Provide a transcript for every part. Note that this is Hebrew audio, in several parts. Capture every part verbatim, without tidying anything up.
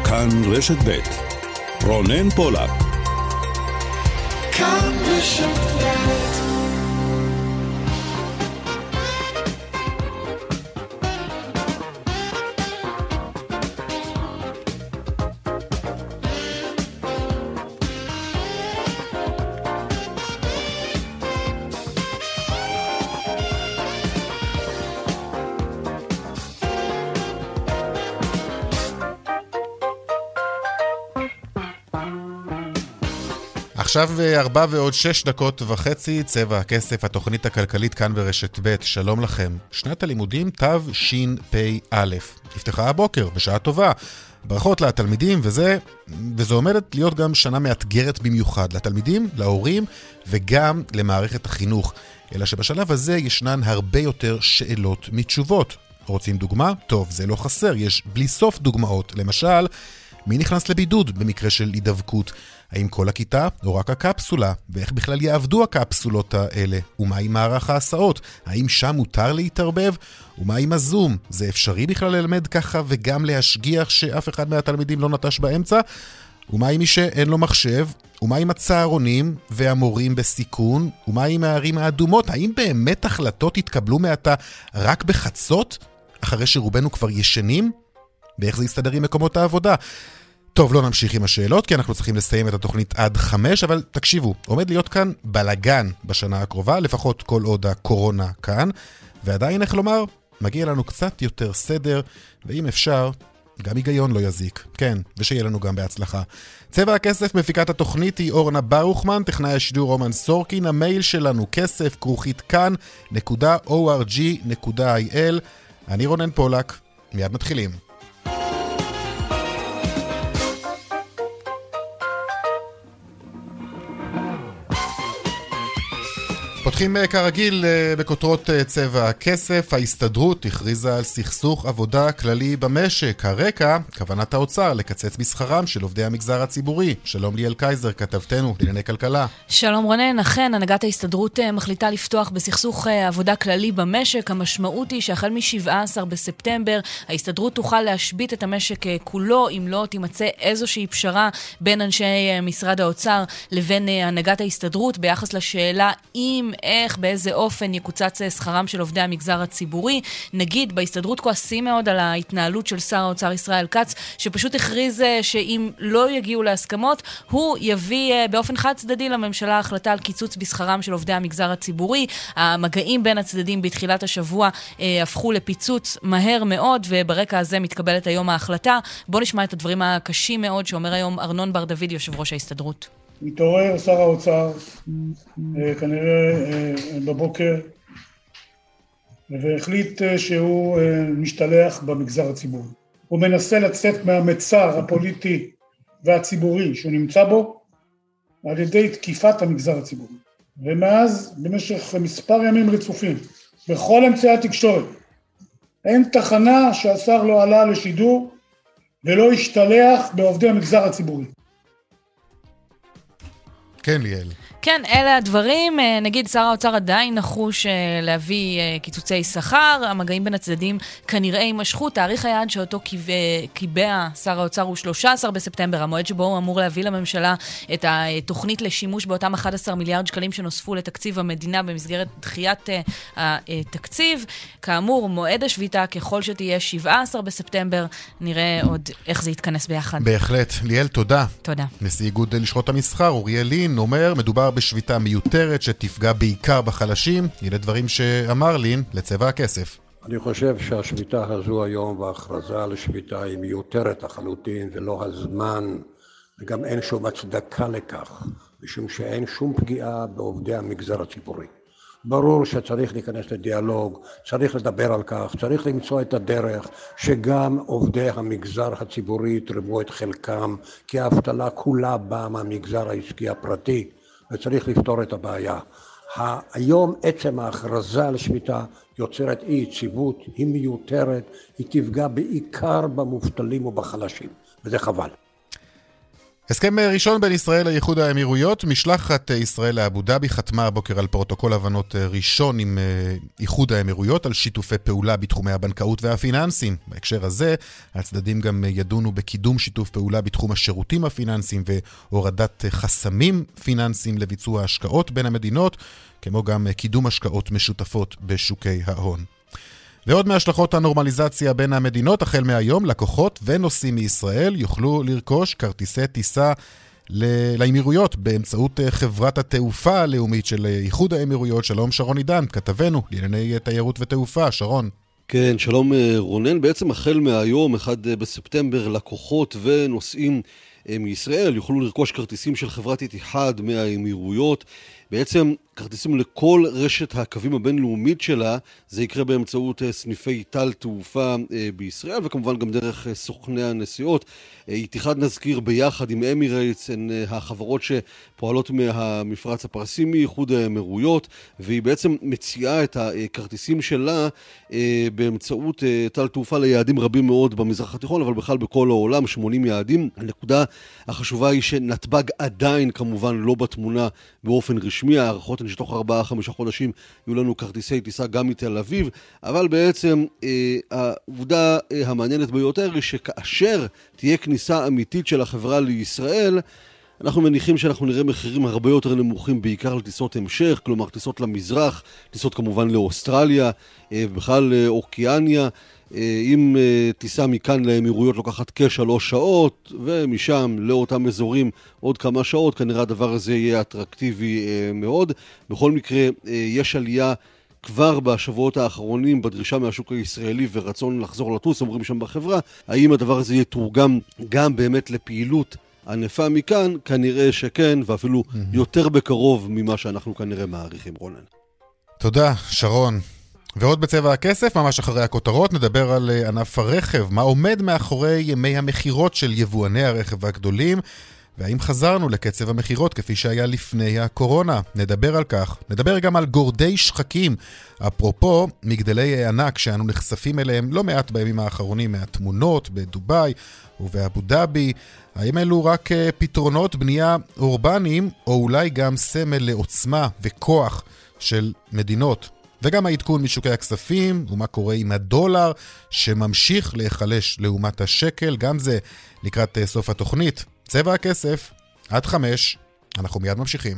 כאן רשת ב' רונן פולק. כאן רשת ב'. עכשיו ארבע ועוד שש דקות וחצי, צבע הכסף, התוכנית הכלכלית כאן ברשת ב'. שלום לכם. שנת הלימודים תו שין פי א' נפתחה הבוקר, בשעה טובה. ברכות לתלמידים, וזה, וזה עומדת להיות גם שנה מאתגרת במיוחד לתלמידים, להורים וגם למערכת החינוך. אלא שבשלב הזה ישנן הרבה יותר שאלות מתשובות. רוצים דוגמה? טוב, זה לא חסר, יש בלי סוף דוגמאות. למשל, מי נכנס לבידוד במקרה של הידבקות? האם כל הכיתה או רק הקפסולה? ואיך בכלל יעבדו הקפסולות האלה? ומה עם מערך ההסעות? האם שם מותר להתערבב? ומה עם הזום? זה אפשרי בכלל ללמד ככה וגם להשגיח שאף אחד מהתלמידים לא נטש באמצע? ומה עם מי שאין לו מחשב? ומה עם הצהרונים והמורים בסיכון? ומה עם הערים האדומות? האם באמת החלטות יתקבלו מעתה רק בחצות? אחרי שרובנו כבר ישנים? ואיך זה יסתדר עם מקומות העבודה? טוב, לא נמשיך עם השאלות, כי אנחנו צריכים לסיים את התוכנית עד חמש, אבל תקשיבו, עומד להיות כאן בלגן בשנה הקרובה, לפחות כל עוד הקורונה כאן, ועדיין, איך לומר, מגיע לנו קצת יותר סדר, ואם אפשר, גם היגיון לא יזיק. כן, ושיהיה לנו גם בהצלחה. צבע הכסף, מפיקת התוכנית היא אורנה ברוכמן, טכנאי השידור רומן סורקין, המייל שלנו כסף כרוכית כאן נקודה או אר ג'י נקודה איי אל. אני רונן פולק, מיד מתחילים. פותחים כרגיל בכותרות צבע הכסף. ההסתדרות הכריזה על סכסוך עבודה כללי במשק. הרקע, כוונת האוצר לקצץ בשכרם של עובדי המגזר הציבורי. שלום ליאל קייזר, כתבתנו לענייני כלכלה. שלום רונן, אכן הנהגת ההסתדרות מחליטה לפתוח בסכסוך עבודה כללי במשק. המשמעות היא שהחל מ-שבעה עשר בספטמבר ההסתדרות תוכל להשבית את המשק כולו, אם לא תימצא איזושהי פשרה בין אנשי משרד האוצר לבין הנהגת ההסתדרות ביחס לשאלה אם איך, באיזה אופן יקוצץ שכרם של עובדי המגזר הציבורי. נגיד, בהסתדרות כועסים מאוד על ההתנהלות של שר האוצר ישראל כץ, שפשוט הכריז שאם לא יגיעו להסכמות, הוא יביא באופן חד צדדי לממשלה החלטה על קיצוץ בשכרם של עובדי המגזר הציבורי. המגעים בין הצדדים בתחילת השבוע אה, הפכו לפיצוץ מהר מאוד, וברקע הזה מתקבלת היום ההחלטה. בוא נשמע את הדברים הקשים מאוד שאומר היום ארנון בר דוד, יושב ראש ההסתדרות. מתעורר שר האוצר, כנראה בבוקר, והחליט שהוא משתלח במגזר הציבורי. הוא מנסה לצאת מהמצר הפוליטי והציבורי שהוא נמצא בו, על ידי תקיפת המגזר הציבורי. ומאז, במשך מספר ימים רצופים, בכל אמצעי התקשורת, אין תחנה שהשר לא עלה לשידור ולא השתלח בעובדי המגזר הציבורי. כן, ליאל. כן, אלה הדברים. נגיד, שר האוצר עדיין נחוש להביא קיצוצי שכר. המגעים בין הצדדים כנראה יימשכו. תאריך היעד שאותו קיבע שר האוצר הוא שלושה עשר בספטמבר, המועד שבו הוא אמור להביא לממשלה את התוכנית לשימוש באותם אחד עשר מיליארד שקלים שנוספו לתקציב המדינה במסגרת דחיית התקציב. כאמור, מועד השביתה ככל שתהיה שבעה עשר בספטמבר, נראה עוד איך זה יתכנס ביחד. בהחלט. ליאל, תודה. תודה. נשיא איגוד לשכות המסחר, אוריאל לין, אומר, מדובר בשביתה מיותרת שתפגע בעיקר בחלשים. אלה דברים שאמר לין לצבע הכסף. אני חושב שהשביתה הזו היום וההכרזה על השביתה היא מיותרת לחלוטין ולא הזמן, וגם אין שום הצדקה לכך, משום שאין שום פגיעה בעובדי המגזר הציבורי. ברור שצריך להיכנס לדיאלוג, צריך לדבר על כך, צריך למצוא את הדרך שגם עובדי המגזר הציבורי יתרמו את חלקם, כי האבטלה כולה באה מהמגזר העסקי הפרטי, וצריך לפתור את הבעיה. היום עצם ההכרזה על שביתה יוצרת אי יציבות, היא מיותרת, היא תפגע בעיקר במובטלים ובחלשים, וזה חבל. הסכם ראשון בין ישראל לאיחוד האמירויות, משלחת ישראל לאבו דאבי חתמה הבוקר על פרוטוקול הבנות ראשון עם איחוד האמירויות על שיתופי פעולה בתחומי הבנקאות והפיננסים. בהקשר הזה, הצדדים גם ידונו בקידום שיתוף פעולה בתחום השירותים הפיננסיים והורדת חסמים פיננסיים לביצוע השקעות בין המדינות, כמו גם קידום השקעות משותפות בשוקי ההון. ועוד מהשלכות הנורמליזציה בין המדינות, החל מהיום, לקוחות ונוסעים מישראל יוכלו לרכוש כרטיסי טיסה לאמירויות באמצעות חברת התעופה הלאומית של איחוד האמירויות. שלום שרון עידן, כתבנו לענייני תיירות ותעופה. שרון. כן, שלום רונן. בעצם החל מהיום, אחד בספטמבר, לקוחות ונוסעים מישראל יוכלו לרכוש כרטיסים של חברת איתיחאד מהאמירויות. בעצם כרטיסים לכל רשת הקווים הבינלאומית שלה, זה יקרה באמצעות סניפי טל תעופה בישראל, וכמובן גם דרך סוכני הנסיעות. איתיחאד נזכיר ביחד עם אמירייטס, הן החברות שפועלות מהמפרץ הפרסי מאיחוד האמירויות, והיא בעצם מציעה את הכרטיסים שלה באמצעות טל תעופה ליעדים רבים מאוד במזרח התיכון, אבל בכלל בכל העולם, שמונים יעדים. הנקודה החשובה היא שנתב"ג עדיין כמובן לא בתמונה באופן רשמי, הערכות הן שתוך ארבעה חמישה חודשים יהיו לנו כרטיסי טיסה גם מתל אביב, אבל בעצם אה, העובדה אה, המעניינת ביותר היא שכאשר תהיה כניסה אמיתית של החברה לישראל, אנחנו מניחים שאנחנו נראה מחירים הרבה יותר נמוכים, בעיקר לטיסות המשך, כלומר טיסות למזרח, טיסות כמובן לאוסטרליה, אה, בכלל אה, אוקיאניה. אם טיסה מכאן לאמירויות לוקחת כשלוש שעות, ומשם לאותם אזורים עוד כמה שעות, כנראה הדבר הזה יהיה אטרקטיבי מאוד. בכל מקרה, יש עלייה כבר בשבועות האחרונים בדרישה מהשוק הישראלי ורצון לחזור לטוס, אומרים שם בחברה. האם הדבר הזה יתורגם גם באמת לפעילות ענפה מכאן? כנראה שכן, ואפילו יותר בקרוב ממה שאנחנו כנראה מעריכים. רונן. תודה, שרון. ועוד בצבע הכסף, ממש אחרי הכותרות, נדבר על ענף הרכב, מה עומד מאחורי ימי המחירות של יבואני הרכב הגדולים, והאם חזרנו לקצב המחירות כפי שהיה לפני הקורונה. נדבר על כך. נדבר גם על גורדי שחקים, אפרופו מגדלי ענק שאנו נחשפים אליהם לא מעט בימים האחרונים מהתמונות בדוביי ובאבו דאבי. האם אלו רק פתרונות בנייה אורבניים, או אולי גם סמל לעוצמה וכוח של מדינות? וגם העדכון משוקי הכספים, ומה קורה עם הדולר שממשיך להיחלש לעומת השקל, גם זה לקראת סוף התוכנית. צבע הכסף, עד חמש, אנחנו מיד ממשיכים.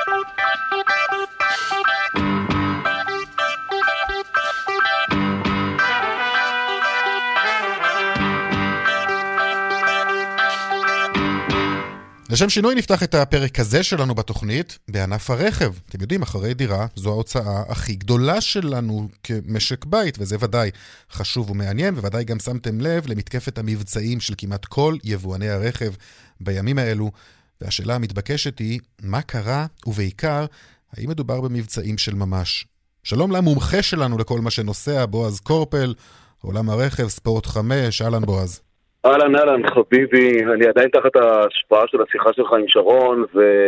לשם שינוי נפתח את הפרק הזה שלנו בתוכנית בענף הרכב. אתם יודעים, אחרי דירה זו ההוצאה הכי גדולה שלנו כמשק בית, וזה ודאי חשוב ומעניין, וודאי גם שמתם לב למתקפת המבצעים של כמעט כל יבואני הרכב בימים האלו. והשאלה המתבקשת היא, מה קרה, ובעיקר, האם מדובר במבצעים של ממש? שלום למומחה שלנו לכל מה שנוסע, בועז קורפל, עולם הרכב, ספורט חמש, אהלן בועז. אהלן, אהלן, חביבי, אני עדיין תחת ההשפעה של השיחה שלך עם שרון,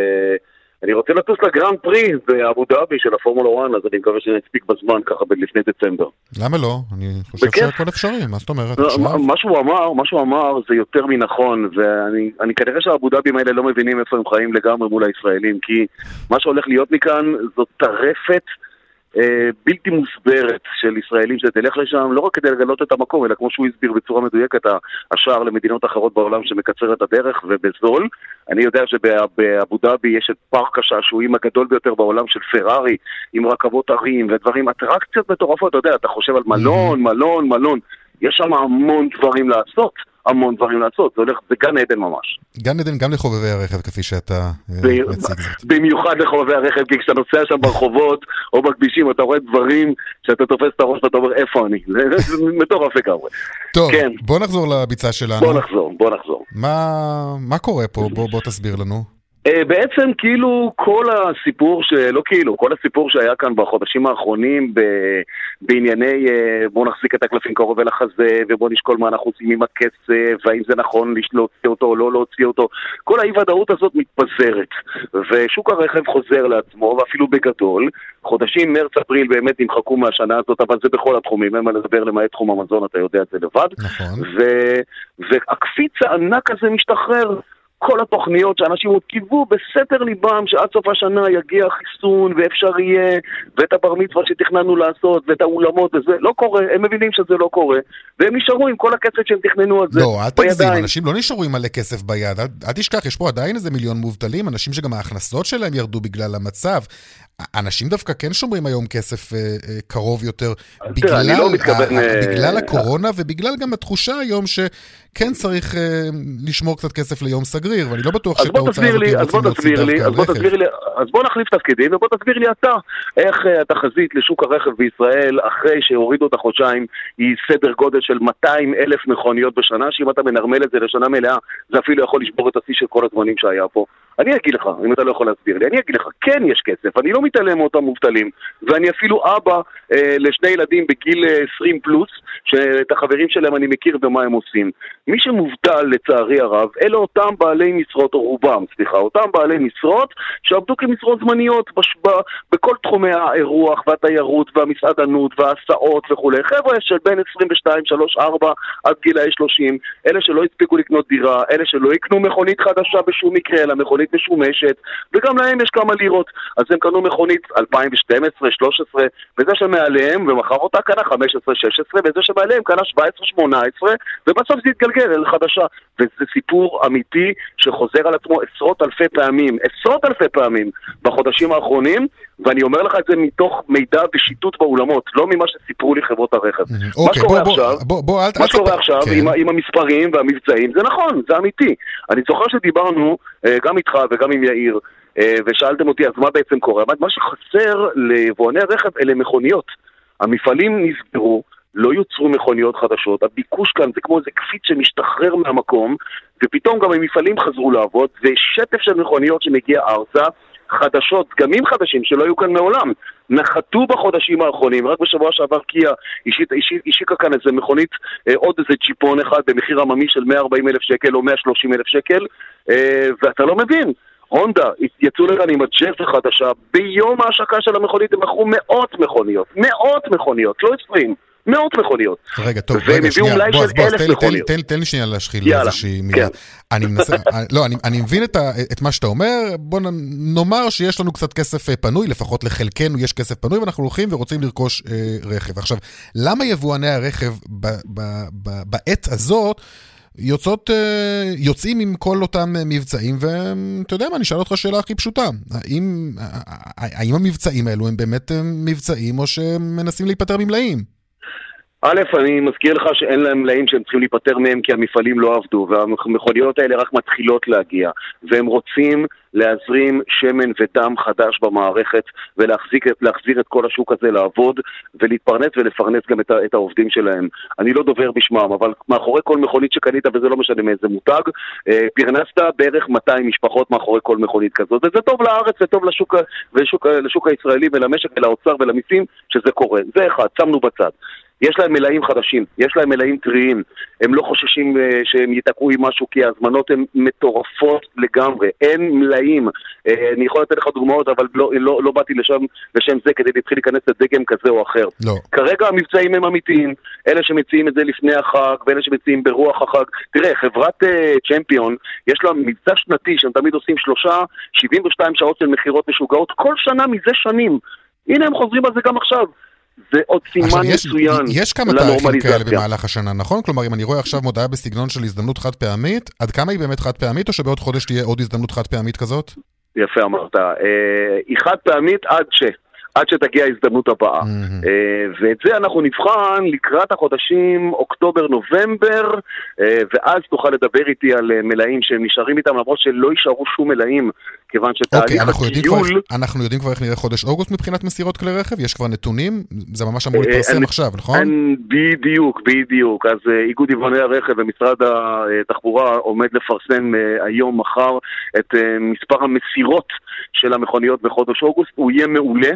ואני רוצה לטוס לגרנד פרי באבו דאבי של הפורמולה אחת, אז אני מקווה שנספיק בזמן ככה לפני דצמבר. למה לא? אני חושב שהכל אפשרי, מה זאת אומרת? מה שהוא אמר, מה שהוא אמר זה יותר מנכון, ואני כנראה שהאבו דאבים האלה לא מבינים איפה הם חיים לגמרי מול הישראלים, כי מה שהולך להיות מכאן זאת טרפת בלתי מוסברת של ישראלים שתלך לשם, לא רק כדי לגלות את המקום, אלא כמו שהוא הסביר בצורה מדויקת, השער למדינות אחרות בעולם שמקצר את הדרך ובזול. אני יודע שבאבו דאבי יש את פארק השעשועים הגדול ביותר בעולם של פרארי, עם רכבות הרים ודברים, אטרקציות מטורפות, אתה יודע, אתה חושב על מלון, מלון, מלון, יש שם המון דברים לעשות. המון דברים לעשות, זה הולך, זה גן עדן ממש. גן עדן גם לחובבי הרכב, כפי שאתה מציג זאת. במיוחד לחובבי הרכב, כי כשאתה נוסע שם ברחובות או בכבישים, אתה רואה דברים שאתה תופס את הראש ואתה אומר, איפה אני? זה מטורף לגמרי. טוב, בוא נחזור לביצה שלנו. בוא נחזור, בוא נחזור. מה קורה פה? בוא תסביר לנו. בעצם כאילו כל הסיפור, לא כאילו, כל הסיפור שהיה כאן בחודשים האחרונים בענייני בוא נחזיק את הקלפים קרוב אל החזה ובוא נשקול מה אנחנו עושים עם הכסף והאם זה נכון להוציא אותו או לא להוציא אותו, כל האי ודאות הזאת מתפזרת ושוק הרכב חוזר לעצמו, ואפילו בגדול חודשים מרץ אפריל באמת נמחקו מהשנה הזאת, אבל זה בכל התחומים, אין מה לדבר למעט תחום המזון, אתה יודע את זה לבד. נכון. והקפיץ הענק הזה משתחרר כל התוכניות שאנשים עוד קיוו בסתר ליבם שעד סוף השנה יגיע חיסון ואפשר יהיה, ואת הבר מצווה שתכננו לעשות, ואת האולמות וזה, לא קורה, הם מבינים שזה לא קורה, והם נשארו עם כל הכסף שהם תכננו על זה. לא, אל תגזים, אנשים לא נשארו עם מלא כסף ביד, אל, אל תשכח, יש פה עדיין איזה מיליון מובטלים, אנשים שגם ההכנסות שלהם ירדו בגלל המצב. אנשים דווקא כן שומרים היום כסף אה, אה, קרוב יותר, בגלל, לא מתכוון, ה, בגלל הקורונה, ובגלל גם התחושה היום שכן צריך אה, לשמור קצת כסף ליום סגריר, ואני לא בטוח שאת ההוצאה הזאת רוצים להוציא דווקא על רכב. אז בוא נחליף תפקידים, ובוא תסביר לי אתה, איך התחזית לשוק הרכב בישראל, אחרי שהורידו את החודשיים, היא סדר גודל של מאתיים אלף מכוניות בשנה, שאם אתה מנרמל את זה לשנה מלאה, זה אפילו יכול לשבור את השיא של כל הזמנים שהיה פה. אני אגיד לך, אם אתה לא יכול להסביר לי, אני אגיד לך, כן יש כסף, אני לא מתעלם מאותם מובטלים, ואני אפילו אבא אה, לשני ילדים בגיל עשרים פלוס, שאת החברים שלהם אני מכיר ומה הם עושים. מי שמובטל לצערי הרב, אלה אותם בעלי משרות, או רובם, סליחה, אותם בעלי משרות, שעבדו כמשרות זמניות בשבא, בכל תחומי האירוח והתיירות והמסעדנות וההסעות וכו'. חבר'ה של בין עשרים ושתיים, שלוש, ארבע עד גילאי שלושים, אלה שלא הספיקו לקנות דירה, אלה שלא יקנו מכונית חדשה בשום מקרה, אלא מכונית משומשת, וגם להם יש כמה לירות. אז הם קנו מכונית אלפיים ושתים עשרה, שלוש עשרה, וזה שמעליהם, ומחר אותה קנה חמש עשרה, שש עשרה, וזה שמעליהם קנה שבע עשרה, שמונה עשרה, ובסוף זה יתגלגל אל חדשה. וזה סיפור אמיתי שחוזר על עצמו עשרות אלפי פעמים, עשרות אלפי פעמים בחודשים האחרונים, ואני אומר לך את זה מתוך מידע ושיטוט באולמות, לא ממה שסיפרו לי חברות הרכב. מה שקורה עכשיו, מה שקורה עכשיו עם המספרים והמבצעים, זה נכון, זה אמיתי. אני זוכר שדיברנו גם איתך וגם עם יאיר, ושאלתם אותי, אז מה בעצם קורה? מה שחסר לבואני רכב אלה מכוניות. המפעלים נסגרו, לא יוצרו מכוניות חדשות, הביקוש כאן זה כמו איזה קפיץ שמשתחרר מהמקום, ופתאום גם המפעלים חזרו לעבוד, ושטף של מכוניות שמגיע ארצה, חדשות, דגמים חדשים שלא היו כאן מעולם, נחתו בחודשים האחרונים. רק בשבוע שעבר קיה השיקה כאן איזה מכונית, אה, עוד איזה צ'יפון אחד במחיר עממי של מאה וארבעים אלף שקל או מאה ושלושים אלף שקל, אה, ואתה לא מבין. הונדה יצאו לכאן עם הג'ף החדשה, ביום ההשקה של המכונית הם מכרו מאות מכוניות, מאות מכוניות, לא עשרים. מאות מכוניות. רגע, טוב, רגע, שנייה, בועז, בועז, תן לי שנייה להשחיל איזושהי מילה. אני מנסה, לא, אני מבין את מה שאתה אומר, בוא נאמר שיש לנו קצת כסף פנוי, לפחות לחלקנו יש כסף פנוי, ואנחנו הולכים ורוצים לרכוש רכב. עכשיו, למה יבואני הרכב בעת הזאת יוצאות, יוצאים עם כל אותם מבצעים, ואתה יודע מה, אני שאל אותך שאלה הכי פשוטה, האם, האם המבצעים האלו הם באמת מבצעים, או שמנסים להיפטר ממלאים? א', אני מזכיר לך שאין להם מלאים שהם צריכים להיפטר מהם כי המפעלים לא עבדו, והמכוניות האלה רק מתחילות להגיע, והם רוצים להזרים שמן ודם חדש במערכת ולהחזיר את כל השוק הזה לעבוד ולהתפרנס ולפרנס גם את, את העובדים שלהם. אני לא דובר בשמם, אבל מאחורי כל מכונית שקנית, וזה לא משנה מאיזה מותג, פרנסת בערך מאתיים משפחות מאחורי כל מכונית כזאת, וזה טוב לארץ וטוב לשוק, ולשוק, לשוק הישראלי ולמשק ולאוצר ולמיסים שזה קורה. זה אחד, שמנו בצד. יש להם מלאים חדשים, יש להם מלאים טריים, הם לא חוששים uh, שהם יתקעו עם משהו, כי הזמנות הן מטורפות לגמרי, אין מלאים. Uh, אני יכול לתת לך דוגמאות, אבל לא, לא, לא באתי לשם, לשם זה כדי להתחיל להיכנס לדגם כזה או אחר. לא. כרגע המבצעים הם אמיתיים, אלה שמציעים את זה לפני החג, ואלה שמציעים ברוח החג. תראה, חברת uh, צ'מפיון, יש לה מבצע שנתי, שהם תמיד עושים שלושה, שבעים ושתיים שעות של מחירות משוגעות, כל שנה מזה שנים. הנה הם חוזרים על זה גם עכשיו. זה עוד סימן יש, מצוין יש כמה תאריכים כאלה במהלך השנה, נכון? כלומר, אם אני רואה עכשיו מודעה בסגנון של הזדמנות חד פעמית, עד כמה היא באמת חד פעמית, או שבעוד חודש תהיה עוד הזדמנות חד פעמית כזאת? יפה אמרת. היא חד פעמית עד ש... עד שתגיע ההזדמנות הבאה. Mm-hmm. ואת זה אנחנו נבחן לקראת החודשים אוקטובר-נובמבר, ואז תוכל לדבר איתי על מלאים שהם נשארים איתם, למרות שלא יישארו שום מלאים, כיוון שתהליך okay, הטיול... אנחנו יודעים כבר איך נראה חודש אוגוסט מבחינת מסירות כלי רכב? יש כבר נתונים? זה ממש אמור להתפרסם עכשיו, נכון? בדיוק, בדיוק. אז איגוד יבואני הרכב ומשרד התחבורה עומד לפרסם היום, מחר, את מספר המסירות של המכוניות בחודש אוגוסט. הוא יהיה מעולה.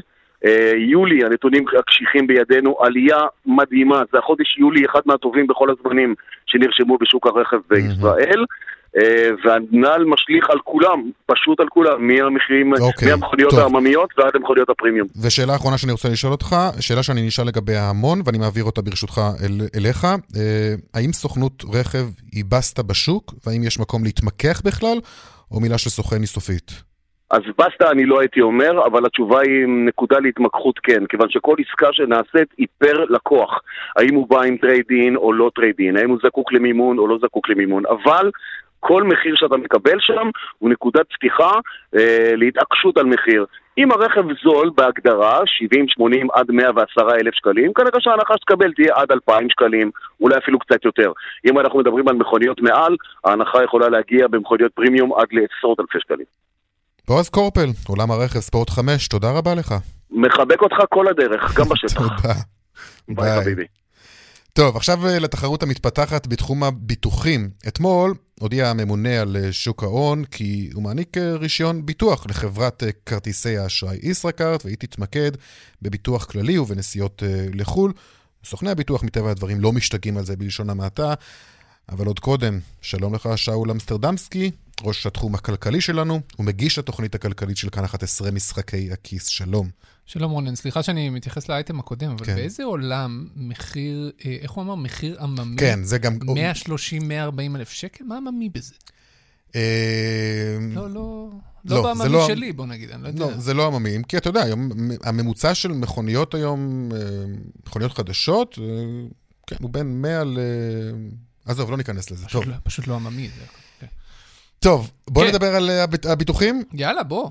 יולי, הנתונים הקשיחים בידינו, עלייה מדהימה, זה החודש יולי, אחד מהטובים בכל הזמנים שנרשמו בשוק הרכב בישראל, והנ"ל משליך על כולם, פשוט על כולם, מהמחירים, מהמכוניות העממיות ועד המכוניות הפרימיום. ושאלה האחרונה שאני רוצה לשאול אותך, שאלה שאני נשאל לגבי ההמון, ואני מעביר אותה ברשותך אליך, האם סוכנות רכב היא בסטה בשוק, והאם יש מקום להתמקח בכלל, או מילה של סוכן היא סופית? אז בסטה אני לא הייתי אומר, אבל התשובה היא נקודה להתמקחות כן, כיוון שכל עסקה שנעשית היא פר לקוח. האם הוא בא עם טרייד-אין או לא טרייד-אין, האם הוא זקוק למימון או לא זקוק למימון, אבל כל מחיר שאתה מקבל שם הוא נקודת פתיחה אה, להתעקשות על מחיר. אם הרכב זול בהגדרה, שבעים שמונים עד מאה ועשרה אלף שקלים, כנראה שההנחה שתקבל תהיה עד אלפיים שקלים, אולי אפילו קצת יותר. אם אנחנו מדברים על מכוניות מעל, ההנחה יכולה להגיע במכוניות פרימיום עד לעשרות אלפי שקלים. בועז קורפל, עולם הרכב ספורט חמש, תודה רבה לך. מחבק אותך כל הדרך, גם בשטח. תודה. ביי חביבי. טוב, עכשיו לתחרות המתפתחת בתחום הביטוחים. אתמול הודיע הממונה על שוק ההון כי הוא מעניק רישיון ביטוח לחברת כרטיסי האשראי ישראכרט, והיא תתמקד בביטוח כללי ובנסיעות לחול. סוכני הביטוח מטבע הדברים לא משתגעים על זה בלשון המעטה, אבל עוד קודם, שלום לך שאול אמסטרדמסקי, ראש התחום הכלכלי שלנו, ומגיש התוכנית הכלכלית של כאן אחת עשרה משחקי הכיס. שלום. שלום רונן, סליחה שאני מתייחס לאייטם הקודם, אבל כן. באיזה עולם מחיר, איך הוא אמר, מחיר עממי? כן, זה גם... מאה שלושים עד מאה ארבעים אלף שקל? מה עממי בזה? לא, לא... לא בעממי שלי, בוא נגיד, אני לא יודע. לא, זה לא עממי, כי אתה יודע, הממוצע של מכוניות היום, מכוניות חדשות, כן, הוא בין מאה ל... עזוב, לא ניכנס לזה. פשוט, לא, פשוט לא עממי. כן. טוב, בוא כן. נדבר על הביטוחים. יאללה, בוא.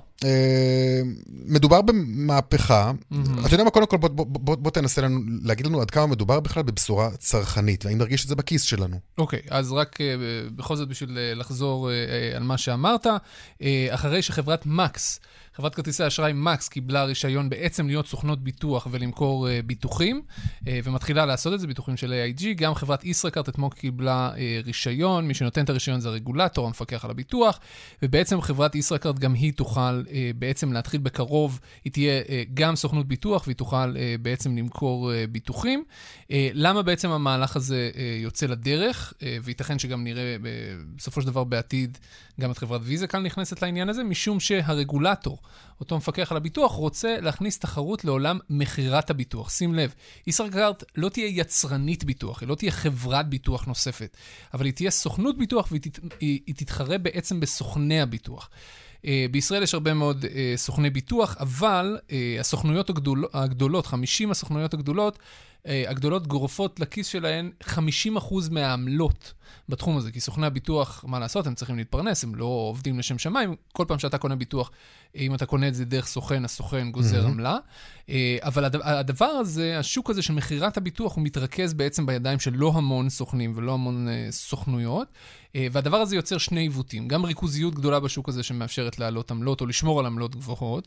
מדובר במהפכה. Mm-hmm. אתה יודע מה, קודם כל, בוא, בוא, בוא, בוא תנסה לנו, להגיד לנו עד כמה מדובר בכלל בבשורה צרכנית, והאם נרגיש את זה בכיס שלנו. אוקיי, okay, אז רק בכל זאת בשביל לחזור על מה שאמרת, אחרי שחברת מקס, חברת כרטיסי אשראי מקס קיבלה רישיון בעצם להיות סוכנות ביטוח ולמכור uh, ביטוחים, uh, ומתחילה לעשות את זה, ביטוחים של איי איי ג'י. גם חברת ישראכרט אתמול קיבלה uh, רישיון, מי שנותן את הרישיון זה הרגולטור, המפקח על הביטוח, ובעצם חברת ישראכרט גם היא תוכל uh, בעצם להתחיל בקרוב, היא תהיה uh, גם סוכנות ביטוח, והיא תוכל uh, בעצם למכור uh, ביטוחים. Uh, למה בעצם המהלך הזה uh, יוצא לדרך, uh, וייתכן שגם נראה uh, בסופו של דבר בעתיד גם את חברת ויזה כאן נכנסת לעניין הזה, משום שהרגולטור, אותו מפקח על הביטוח, רוצה להכניס תחרות לעולם מחירת הביטוח. שים לב, ישראכרט לא תהיה יצרנית ביטוח, היא לא תהיה חברת ביטוח נוספת, אבל היא תהיה סוכנות ביטוח, והיא תת, היא, היא תתחרה בעצם בסוכני הביטוח. Uh, בישראל יש הרבה מאוד uh, סוכני ביטוח, אבל uh, הסוכנויות הגדול, הגדולות, חמישים הסוכנויות הגדולות, uh, הגדולות גורפות לכיס שלהן חמישים אחוז מהעמלות בתחום הזה, כי סוכני הביטוח, מה לעשות, הם צריכים להתפרנס, הם לא עובדים לשם שמיים. כל פעם שאתה קונה ביטוח, אם אתה קונה את זה דרך סוכן, הסוכן גוזר עמלה. אבל הדבר הזה, השוק הזה של מחירת הביטוח, הוא מתרכז בעצם בידיים של לא המון סוכנים ולא המון סוכנויות, והדבר הזה יוצר שני עיוותים. גם ריכוזיות גדולה בשוק הזה שמאפשרת להעלות עמלות או לשמור על עמלות גבוהות,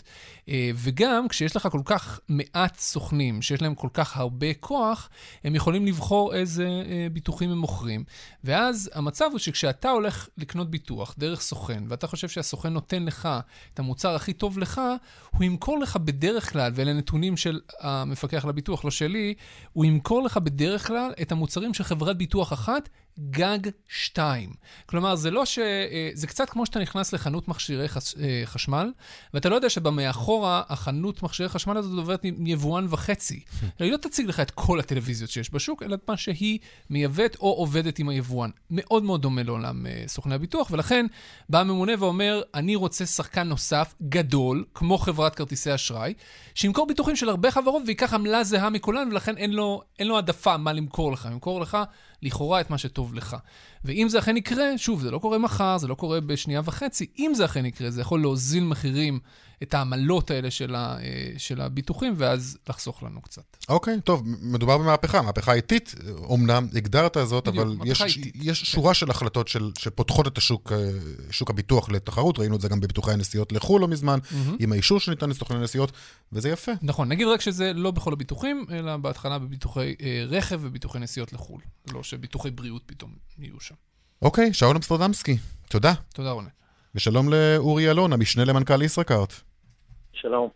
וגם כשיש לך כל כך מעט סוכנים, שיש להם כל כך הרבה כוח, הם יכולים לבחור איזה ביטוחים הם מוכרים. ואז המצב הוא שכשאתה הולך לקנות ביטוח דרך סוכן, ואתה חושב שהסוכן נותן לך את המוצר הכי טוב לך, הוא ימכור לך בדרך כלל, ואלה נתונים של המפקח על הביטוח, לא שלי, הוא ימכור לך בדרך כלל את המוצרים של חברת ביטוח אחת, גג שתיים. כלומר, זה לא ש... זה קצת כמו שאתה נכנס לחנות מכשירי חשמל, ואתה לא יודע שבמאחורה החנות מכשירי חשמל הזאת עוברת מיבואן וחצי. היא לא תציג לך את כל הטלוויזיות שיש בשוק, אלא את מה שהיא מייבאת או עובדת עם היבואן. מאוד מאוד דומה לעולם סוכני הביטוח, ולכן בא הממונה ואומר, אני רוצה שחקן נוסף גדול, כמו חברת כרטיסי אשראי, שימכור ביטוחים של הרבה חברות ויקח עמלה זהה מכולן, ולכן אין לו, אין לו עדפה מה למכור לך. למכור לך לכאורה את מה שטוב לך. ואם זה אכן יקרה, שוב, זה לא קורה מחר, זה לא קורה בשנייה וחצי, אם זה אכן יקרה, זה יכול להוזיל מחירים, את העמלות האלה של, ה, של הביטוחים, ואז לחסוך לנו קצת. אוקיי, טוב, מדובר במהפכה, מהפכה איטית, אומנם הגדרת זאת, בדיוק, אבל יש, יש שורה של החלטות של, שפותחות את השוק, שוק הביטוח לתחרות, ראינו את זה גם בביטוחי הנסיעות לחול לא מזמן, mm-hmm. עם האישור שניתן לסוכני הנסיעות, וזה יפה. נכון, נגיד רק שזה לא בכל הביטוחים, אלא בהתחלה בביטוחי אה, רכב וביטוחי נסיעות לחול, לא שביטוחי בריאות פתאום יהיו שם. אוקיי, שאול אמסטרדמסקי, תודה. תודה רונה. ושלום לאורי אלון, המשנה למנכ"ל ישראכרט. שלום.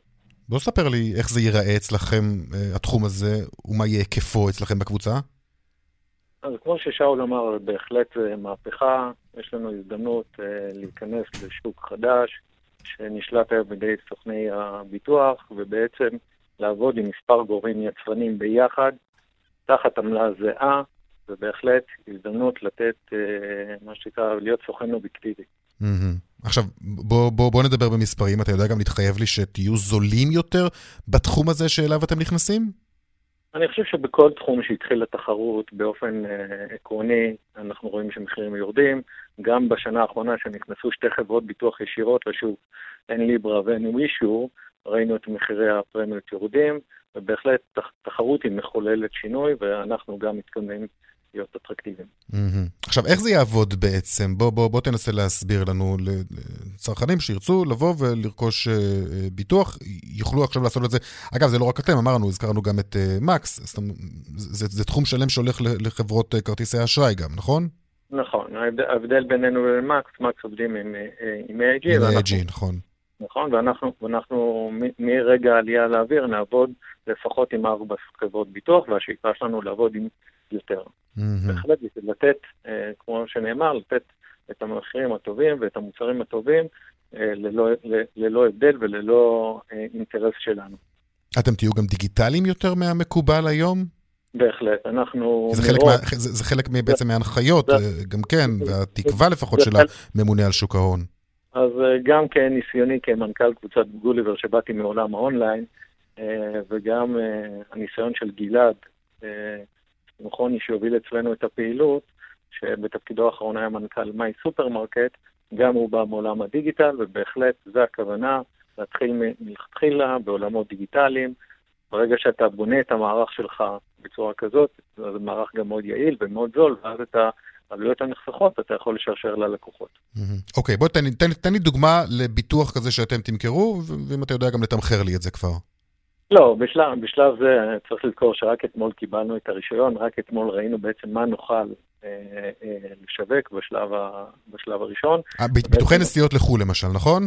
בוא ספר לי איך זה ייראה אצלכם, התחום הזה, ומה יהיה היקפו אצלכם בקבוצה. אז כמו ששאול אמר, בהחלט מהפכה, יש לנו הזדמנות להיכנס לשוק חדש, שנשלט היום בידי סוכני הביטוח, ובעצם לעבוד עם מספר גורמים יצרנים ביחד, תחת עמלה זהה, ובהחלט הזדמנות לתת, מה שנקרא, להיות סוכן אובייקטיבי. עכשיו, בוא, בוא, בוא נדבר במספרים. אתה יודע גם להתחייב לי שתהיו זולים יותר בתחום הזה שאליו אתם נכנסים? אני חושב שבכל תחום שהתחיל לתחרות באופן אה, עקרוני, אנחנו רואים שמחירים יורדים. גם בשנה האחרונה שנכנסו שתי חברות ביטוח ישירות לשוק, אין ליברה ואין ווישור, ראינו את מחירי הפרמיות יורדים, ובהחלט תח, תחרות היא מחוללת שינוי, ואנחנו גם מתכוונים להיות אטרקטיביים. Mm-hmm. עכשיו, איך זה יעבוד בעצם? בוא, בוא, בוא תנסה להסביר לנו לצרכנים שירצו לבוא ולרכוש uh, ביטוח, יוכלו עכשיו לעשות את זה. אגב, זה לא רק אתם, אמרנו, הזכרנו גם את uh, מקס, זה, זה, זה תחום שלם שהולך לחברות uh, כרטיסי אשראי גם, נכון? נכון, ההבדל בינינו ומקס, מקס עובדים עם, עם איי איי ג'י. עם איי איי ג'י, נכון. נכון, ואנחנו, ואנחנו מ- מרגע העלייה לאוויר נעבוד לפחות עם ארבע חברות ביטוח, והשאיפה שלנו לעבוד עם יותר. בהחלט, לתת, כמו שנאמר, לתת את המחירים הטובים ואת המוצרים הטובים ללא, ללא הבדל וללא אינטרס שלנו. אתם תהיו גם דיגיטליים יותר מהמקובל היום? בהחלט, אנחנו... זה חלק, מה, זה, זה חלק בעצם מההנחיות, זה, גם כן, והתקווה לפחות של הממונה על שוק ההון. אז גם כניסיוני כמנכ"ל קבוצת גוליבר שבאתי מעולם האונליין, וגם הניסיון של גלעד, מכוני שהוביל אצלנו את הפעילות, שבתפקידו האחרון היה מנכ"ל מיי סופרמרקט, גם הוא בא מעולם הדיגיטל, ובהחלט זה הכוונה להתחיל מלכתחילה בעולמות דיגיטליים. ברגע שאתה בונה את המערך שלך בצורה כזאת, זה מערך גם מאוד יעיל ומאוד זול, ואז את העלויות הנחסכות אתה יכול לשרשר ללקוחות. אוקיי, בוא תן, תן, תן לי דוגמה לביטוח כזה שאתם תמכרו, ואם אתה יודע גם לתמחר לי את זה כבר. לא, בשלב, בשלב זה צריך לזכור שרק אתמול קיבלנו את הרישיון, רק אתמול ראינו בעצם מה נוכל אה, אה, לשווק בשלב, ה, בשלב הראשון. ביטוחי נסיעות לחול למשל, נכון?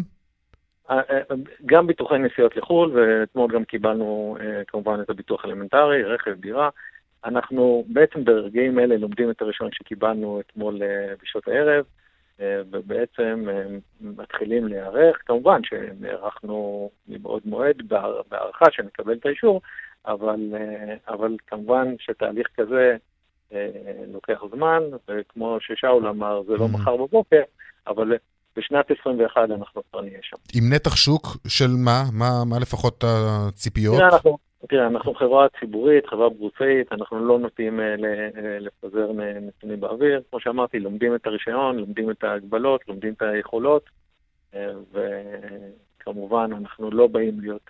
גם ביטוחי נסיעות לחול, ואתמול גם קיבלנו אה, כמובן את הביטוח אלמנטרי, רכב, דירה. אנחנו בעצם ברגעים אלה לומדים את הרישיון שקיבלנו אתמול אה, בשעות הערב, ובעצם מתחילים להיערך, כמובן שנערכנו מבעוד מועד בהערכה שנקבל את האישור, אבל, אבל כמובן שתהליך כזה לוקח זמן, וכמו ששאול אמר, זה לא מחר בבוקר, אבל בשנת עשרים ואחת אנחנו כבר נהיה שם. עם נתח שוק של מה? מה, מה לפחות הציפיות? תראה, אנחנו, תראה, אנחנו חברה ציבורית, חברה בורסאית, אנחנו לא נוטים לפזר נתונים באוויר. כמו שאמרתי, לומדים את הרישיון, לומדים את ההגבלות, לומדים את היכולות, וכמובן אנחנו לא באים להיות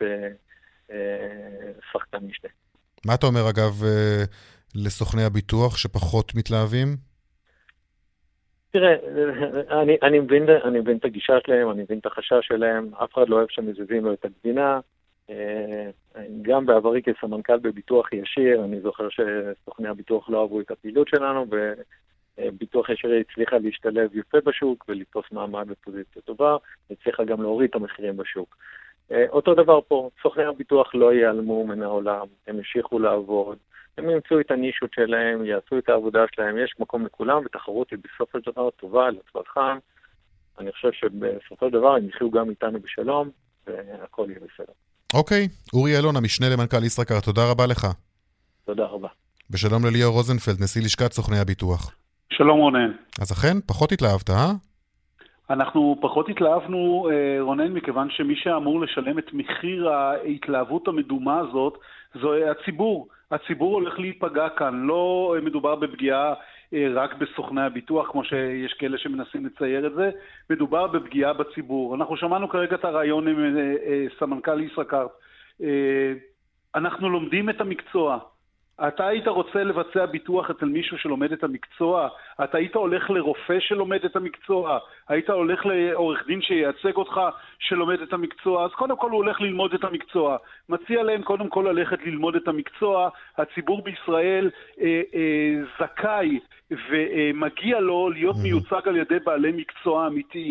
שחקן משנה. מה אתה אומר אגב לסוכני הביטוח שפחות מתלהבים? תראה, אני, אני מבין, אני מבין את הגישה שלהם, אני מבין את החשש שלהם, אף אחד לא אוהב שמזיזים לו את הגבינה. גם בעברי כסמנכ"ל בביטוח ישיר, אני זוכר שסוכני הביטוח לא אהבו את הפעילות שלנו, וביטוח ישיר הצליחה להשתלב יפה בשוק ולתפוס מעמד בפוזיציה טובה, הצליחה גם להוריד את המחירים בשוק. אותו דבר פה, סוכני הביטוח לא ייעלמו מן העולם, הם המשיכו לעבוד, הם ימצאו את הנישות שלהם, יעשו את העבודה שלהם, יש מקום לכולם, ותחרות היא בסופו של דבר טובה לצרכן. אני חושב שבסופו של דבר הם יחיו גם איתנו בשלום, והכל יהיה בסדר. אוקיי, אורי אלון, המשנה למנכ"ל ישראכרט, תודה רבה לך. תודה רבה. ושלום לליאור רוזנפלד, נשיא לשכת סוכני הביטוח. שלום רונן. אז אכן, פחות התלהבת, אה? אנחנו פחות התלהבנו, רונן, מכיוון שמי שאמור לשלם את מחיר ההתלהבות המדומה הזאת, זו הציבור. הציבור הולך להיפגע כאן, לא מדובר בפגיעה רק בסוכני הביטוח, כמו שיש כאלה שמנסים לצייר את זה, מדובר בפגיעה בציבור. אנחנו שמענו כרגע את הרעיון עם סמנכ"ל ישראכרט. אנחנו לומדים את המקצוע. אתה היית רוצה לבצע ביטוח אצל מישהו שלומד את המקצוע? אתה היית הולך לרופא שלומד את המקצוע? היית הולך לעורך דין שייצג אותך שלומד את המקצוע? אז קודם כל הוא הולך ללמוד את המקצוע. מציע להם קודם כל ללכת ללמוד את המקצוע. הציבור בישראל אה, אה, זכאי ומגיע לו להיות מיוצג על ידי בעלי מקצוע אמיתיים.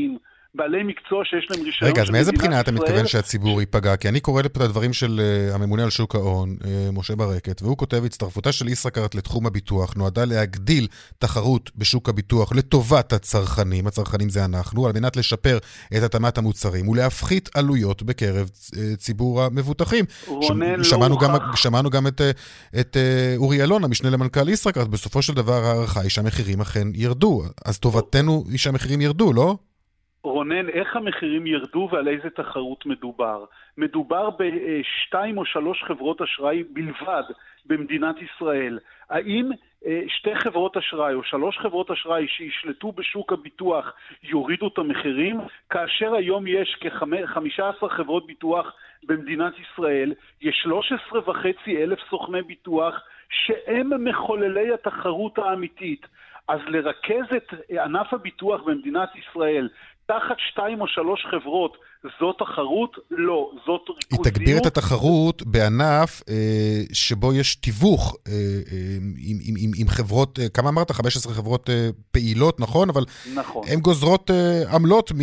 בעלי מקצוע שיש להם רישיון. רגע, אז מאיזה בחינה אתה ישראל... מתכוון שהציבור ייפגע? כי אני קורא לפה את הדברים של uh, הממונה על שוק ההון, uh, משה ברקת, והוא כותב, הצטרפותה של ישראכרט לתחום הביטוח נועדה להגדיל תחרות בשוק הביטוח לטובת הצרכנים, הצרכנים זה אנחנו, על מנת לשפר את התאמת המוצרים ולהפחית עלויות בקרב uh, ציבור המבוטחים. רונן, ש... שמענו, לא גם, הוכח... שמענו גם את, את uh, אורי אלון, המשנה למנכ"ל ישראכרט, בסופו של דבר הערכה היא שהמחירים אכן ירדו. אז טובתנו היא שהמחירים ירדו, לא? רונן, איך המחירים ירדו ועל איזה תחרות מדובר? מדובר בשתיים או שלוש חברות אשראי בלבד במדינת ישראל. האם שתי חברות אשראי או שלוש חברות אשראי שישלטו בשוק הביטוח יורידו את המחירים? כאשר היום יש כ-חמש עשרה חברות ביטוח במדינת ישראל, יש שלושה עשר וחצי אלף סוכני ביטוח שהם מחוללי התחרות האמיתית. אז לרכז את ענף הביטוח במדינת ישראל תחת שתיים או שלוש חברות, זאת תחרות? לא, זאת ריכוזיות. היא תגביר את התחרות בענף אה, שבו יש תיווך אה, אה, עם, עם, עם, עם חברות, אה, כמה אמרת? חמש עשרה חברות אה, פעילות, נכון? אבל נכון. הן גוזרות אה, עמלות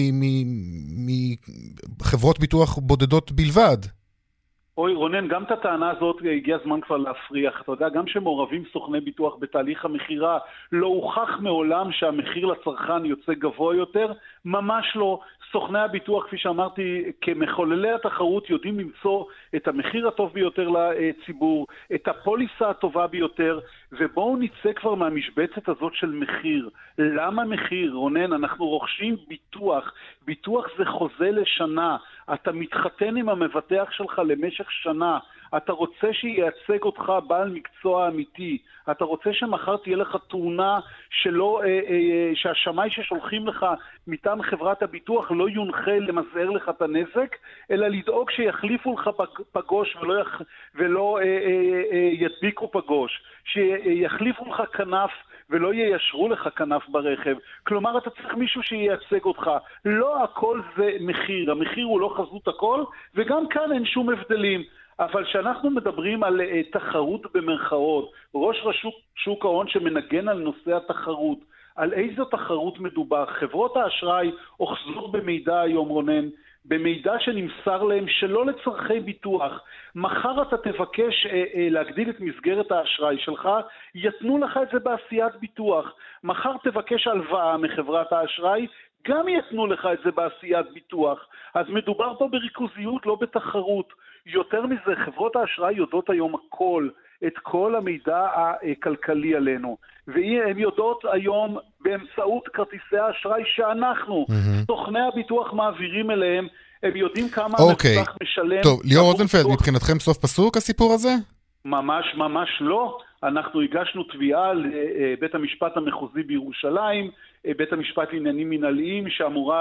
מחברות ביטוח בודדות בלבד. אוי, רונן, גם את הטענה הזאת הגיע הזמן כבר להפריח. אתה יודע, גם שמעורבים סוכני ביטוח בתהליך המחירה, לא הוכח מעולם שהמחיר לצרכן יוצא גבוה יותר, ממש לא. סוכני הביטוח, כפי שאמרתי, כמחוללי התחרות יודעים למצוא את המחיר הטוב ביותר לציבור, את הפוליסה הטובה ביותר, ובואו נצא כבר מהמשבצת הזאת של מחיר. למה מחיר, רונן? אנחנו רוכשים ביטוח. ביטוח זה חוזה לשנה. אתה מתחתן עם המבטח שלך למשך שנה. אתה רוצה שייצג אותך בעל מקצוע אמיתי. אתה רוצה שמחר תהיה לך תאונה שלא, אה, אה, שהשמאי ששולחים לך מטעם חברת הביטוח לא יונחה למזער לך את הנזק, אלא לדאוג שיחליפו לך פגוש ולא, יח, ולא אה, אה, אה, ידביקו פגוש. שיחליפו לך כנף ולא יישרו לך כנף ברכב. כלומר, אתה צריך מישהו שייצג אותך. לא הכל זה מחיר. המחיר הוא לא חזות הכל, וגם כאן אין שום הבדלים. אבל כשאנחנו מדברים על uh, תחרות במרכאות, ראש רשות שוק ההון שמנגן על נושא התחרות, על איזו תחרות מדובר? חברות האשראי אוחזות במידע היום, רונן, במידע שנמסר להם שלא לצרכי ביטוח. מחר אתה תבקש אה, אה, להגדיל את מסגרת האשראי שלך, יתנו לך את זה בעשיית ביטוח. מחר תבקש הלוואה מחברת האשראי, גם יתנו לך את זה בעשיית ביטוח. אז מדובר פה בריכוזיות, לא בתחרות. יותר מזה, חברות האשראי יודעות היום הכל, את כל המידע הכלכלי עלינו. והן יודעות היום באמצעות כרטיסי האשראי שאנחנו, mm-hmm. סוכני הביטוח מעבירים אליהם, הם יודעים כמה okay. המבטח משלם. טוב, ליאור רוזנפלד, ביטוח... מבחינתכם סוף פסוק הסיפור הזה? ממש ממש לא. אנחנו הגשנו תביעה לבית המשפט המחוזי בירושלים, בית המשפט לעניינים מנהליים, שאמורה,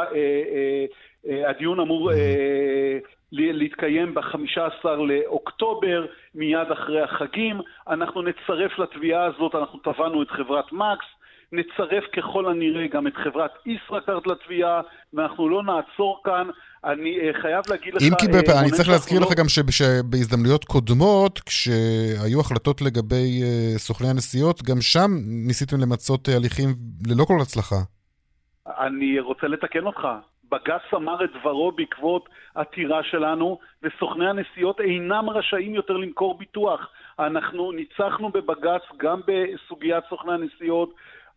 הדיון אמור להתקיים ב-חמישה עשר לאוקטובר, מיד אחרי החגים. אנחנו נצרף לתביעה הזאת, אנחנו תבענו את חברת מקס, נצרף ככל הנראה גם את חברת ישראכרט לתביעה, ואנחנו לא נעצור כאן. אני חייב להגיד לך... אם כי בפ... אני צריך להזכיר לך גם שבהזדמנויות קודמות, כשהיו החלטות לגבי סוכני הנסיעות, גם שם ניסיתם למצות הליכים ללא כל הצלחה. אני רוצה לתקן אותך. בג"ץ אמר את דברו בעקבות עתירה שלנו, וסוכני הנסיעות אינם רשאים יותר למכור ביטוח. אנחנו ניצחנו בבג"ץ גם בסוגיית סוכני הנסיעות,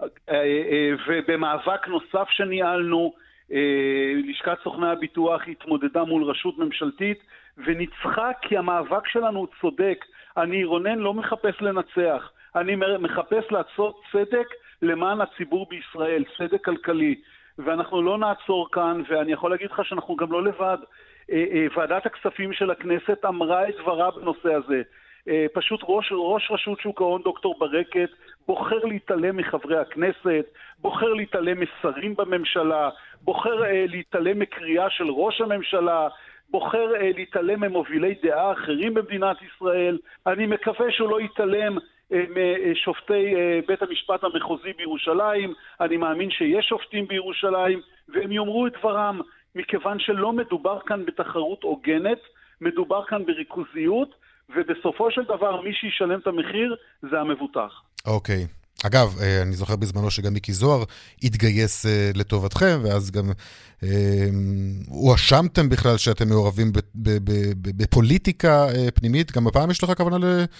ובמאבק נוסף שניהלנו, לשכת סוכני הביטוח התמודדה מול רשות ממשלתית, וניצחה כי המאבק שלנו צודק. אני, רונן, לא מחפש לנצח. אני מחפש לעשות צדק למען הציבור בישראל, צדק כלכלי. ואנחנו לא נעצור כאן, ואני יכול להגיד לך שאנחנו גם לא לבד. ועדת הכספים של הכנסת אמרה את דברה בנושא הזה. פשוט ראש, ראש רשות שוק ההון דוקטור ברקת בוחר להתעלם מחברי הכנסת, בוחר להתעלם משרים בממשלה, בוחר אה, להתעלם מקריאה של ראש הממשלה, בוחר אה, להתעלם ממובילי דעה אחרים במדינת ישראל. אני מקווה שהוא לא יתעלם אה, משופטי אה, בית המשפט המחוזי בירושלים. אני מאמין שיש שופטים בירושלים, והם יאמרו את דברם, מכיוון שלא מדובר כאן בתחרות הוגנת, מדובר כאן בריכוזיות, ובסופו של דבר מי שישלם את המחיר זה המבוטח. אוקיי. אגב, אני זוכר בזמנו שגם מיקי זוהר התגייס לטובתכם, ואז גם הואשמתם בכלל שאתם מעורבים בפוליטיקה פנימית. גם הפעם יש לך כוונה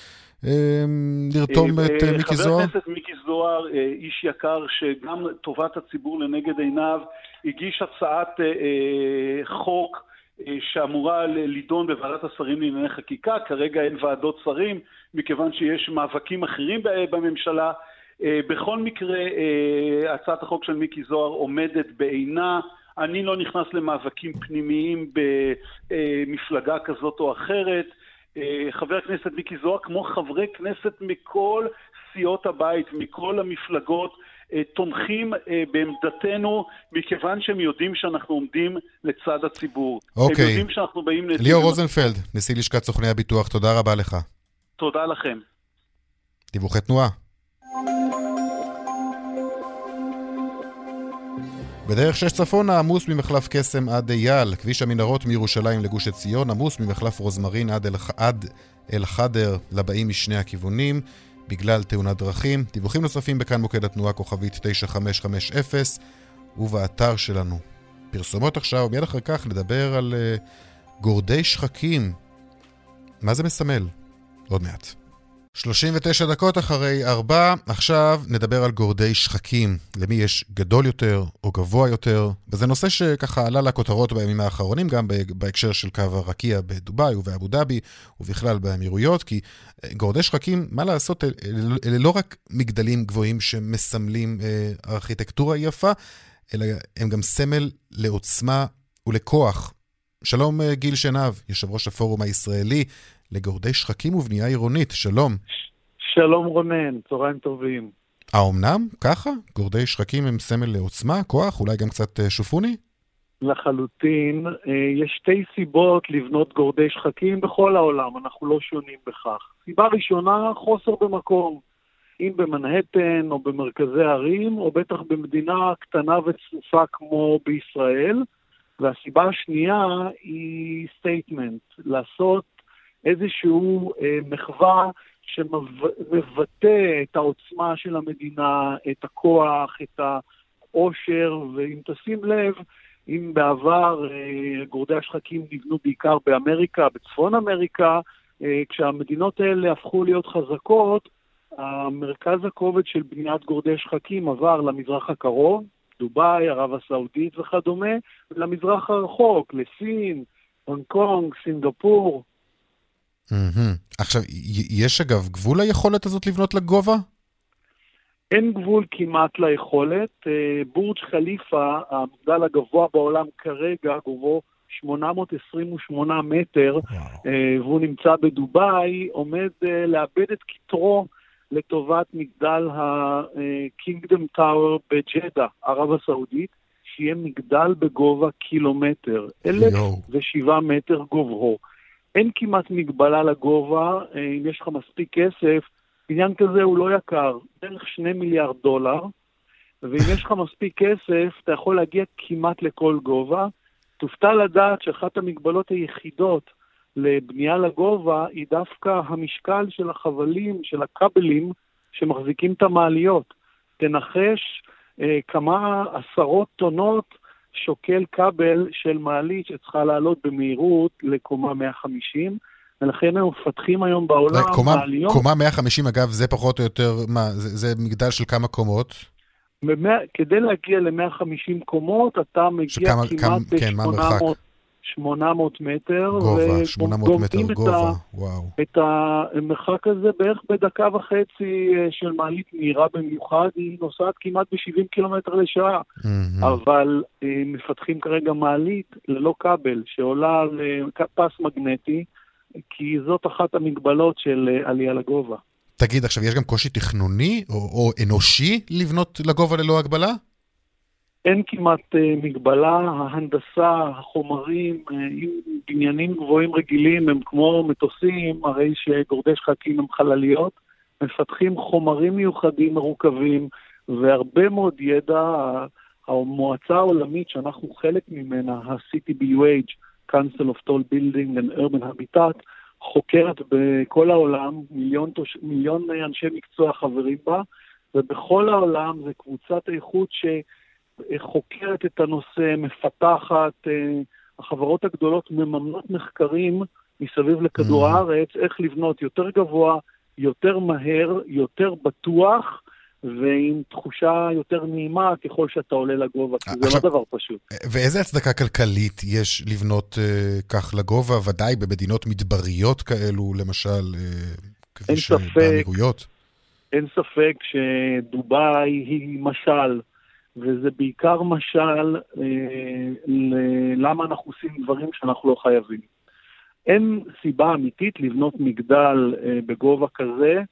לרתום את מיקי זוהר? חבר הכנסת מיקי זוהר, איש יקר שגם טובת הציבור לנגד עיניו, הגיש הצעת חוק שאמורה לידון בוועדת השרים לענייני חקיקה. כרגע אין ועדות שרים, מכיוון שיש מאבקים אחרים בממשלה. בכל מקרה, הצעת החוק של מיקי זוהר עומדת בעינה. אני לא נכנס למאבקים פנימיים במפלגה כזאת או אחרת. חבר הכנסת מיקי זוהר, כמו חברי כנסת מכל סיעות הבית, מכל המפלגות, תומכים בעמדתנו, מכיוון שהם יודעים שאנחנו עומדים לצד הציבור. אוקיי. הם יודעים שאנחנו באים... ליאור רוזנפלד, נשיא לשכת סוכני הביטוח, תודה רבה לך. תודה לכם. דיווחי תנועה. בדרך שש צפונה עמוס ממחלף קסם עד אייל, כביש המנהרות מירושלים לגוש עציון עמוס ממחלף רוזמרין עד אל, עד אל חדר לבאים משני הכיוונים בגלל תאונת דרכים. דיווחים נוספים בכאן מוקד התנועה כוכבית תשע חמש חמש אפס ובאתר שלנו. פרסומות עכשיו, ומיד אחר כך נדבר על uh, גורדי שחקים. מה זה מסמל? עוד מעט. שלושים ותשע דקות אחרי ארבע, עכשיו נדבר על גורדי שחקים. למי יש גדול יותר או גבוה יותר. וזה נושא שככה עלה לכותרות בימים האחרונים, גם בהקשר של קו הרקיע בדוביי ובאבו דאבי, ובכלל באמירויות, כי גורדי שחקים, מה לעשות, אלה לא רק מגדלים גבוהים שמסמלים ארכיטקטורה יפה, אלא הם גם סמל לעוצמה ולכוח. שלום גיל שנב, יושב ראש הפורום הישראלי, לגורדי שחקים ובנייה עירונית, שלום. שלום רונן, צהריים טובים. האומנם? ככה? גורדי שחקים הם סמל לעוצמה, כוח, אולי גם קצת שופוני? לחלוטין, יש שתי סיבות לבנות גורדי שחקים בכל העולם, אנחנו לא שונים בכך. סיבה ראשונה, חוסר במקום. אם במנהטן או במרכזי ערים, או בטח במדינה קטנה וצפופה כמו בישראל. והסיבה השנייה היא סטייטמנט, לעשות איזשהו אה, מחווה שמבטא את העוצמה של המדינה, את הכוח, את העושר, ואם תשים לב, אם בעבר אה, גורדי השחקים נבנו בעיקר באמריקה, בצפון אמריקה, אה, כשהמדינות האלה הפכו להיות חזקות, המרכז הכובד של בניית גורדי שחקים עבר למזרח הקרוב, דוביי, ערב הסעודית וכדומה, למזרח הרחוק, לסין, הונג קונג, סינגפור. עכשיו, יש אגב גבול ליכולת הזאת לבנות לגובה? אין גבול כמעט ליכולת. בורג' חליפה, המגדל הגבוה בעולם כרגע, גובהו שמונה מאות עשרים ושמונה מטר, והוא נמצא בדוביי, עומד לאבד את כתרו לטובת מגדל ה-Kingdom Tower בג'דה, ערב הסעודית, שיהיה מגדל בגובה קילומטר, אלף ושבעה מטר גובהו. אין כמעט מגבלה לגובה, אם יש לך מספיק כסף, בניין כזה הוא לא יקר, בערך שני מיליארד דולר, ואם יש לך מספיק כסף, אתה יכול להגיע כמעט לכל גובה. תופתע לדעת שאחת המגבלות היחידות לבנייה לגובה היא דווקא המשקל של החבלים, של הכבלים שמחזיקים את המעליות. תנחש אה, כמה עשרות טונות שוקל כבל של מעלית שצריכה לעלות במהירות לקומה מאה וחמישים, ולכן הם מפתחים היום בעולם קומה, מעליות. קומה מאה וחמישים אגב, זה פחות או יותר, מה, זה, זה מגדל של כמה קומות? במאה, כדי להגיע ל-מאה וחמישים קומות, אתה מגיע שכמה, כמעט ב-שמונה שמונה מאות מטר. גובה, שמונה מאות מטר גובה, ה, וואו. את המרחק הזה בערך בדקה וחצי של מעלית מהירה במיוחד, היא נוסעת כמעט ב-שבעים קילומטר לשעה. Mm-hmm. אבל מפתחים כרגע מעלית ללא כבל, שעולה לפס מגנטי, כי זאת אחת המגבלות של עלייה לגובה. תגיד, עכשיו יש גם קושי תכנוני או, או אנושי לבנות לגובה ללא הגבלה? אין כמעט uh, מגבלה, ההנדסה, החומרים, uh, בניינים גבוהים רגילים הם כמו מטוסים, הרי שגורדי שחקים הם חלליות, מפתחים חומרים מיוחדים מרוכבים, והרבה מאוד ידע, המועצה העולמית שאנחנו חלק ממנה, ה-סי טי בי יו אייץ', Council of Tall Building and Urban Habitat, חוקרת בכל העולם, מיליון, תוש... מיליון אנשי מקצוע חברים בה, ובכל העולם זה קבוצת איכות שחוקרת את הנושא, מפתחת, החברות הגדולות מממנות מחקרים מסביב לכדור הארץ, איך לבנות יותר גבוה, יותר מהר, יותר בטוח, ועם תחושה יותר נעימה ככל שאתה עולה לגובה, כי זה לא דבר פשוט. ואיזה הצדקה כלכלית יש לבנות uh, כך לגובה, ודאי במדינות מדבריות כאלו, למשל, uh, כפי שבאמירויות? אין ספק שדובאי היא משל, וזה בעיקר משל uh, למה אנחנו עושים דברים שאנחנו לא חייבים. אין סיבה אמיתית לבנות מגדל uh, בגובה כזה,